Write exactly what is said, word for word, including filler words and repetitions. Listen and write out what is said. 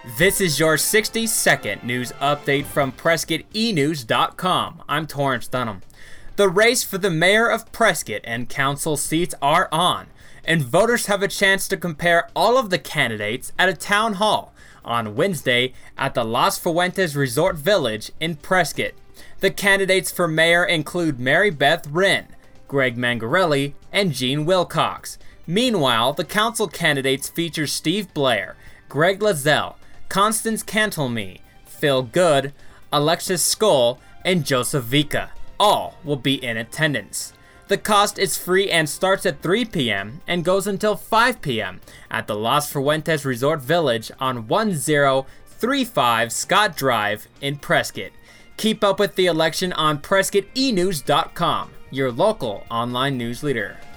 This is your sixty second news update from Prescott E News dot com. I'm Torrance Dunham. The race for the mayor of Prescott and council seats are on, and voters have a chance to compare all of the candidates at a town hall on Wednesday at the Las Fuentes Resort Village in Prescott. The candidates for mayor include Mary Beth Wren, Greg Mangarelli, and Gene Wilcox. Meanwhile, the council candidates feature Steve Blair, Greg Lazell, Constance Cantelme, Phil Good, Alexis Skoll, and Joseph Vika. All will be in attendance. The cost is free and starts at three p.m. and goes until five p.m. at the Las Fuentes Resort Village on one zero three five Scott Drive in Prescott. Keep up with the election on Prescott E News dot com, your local online news leader.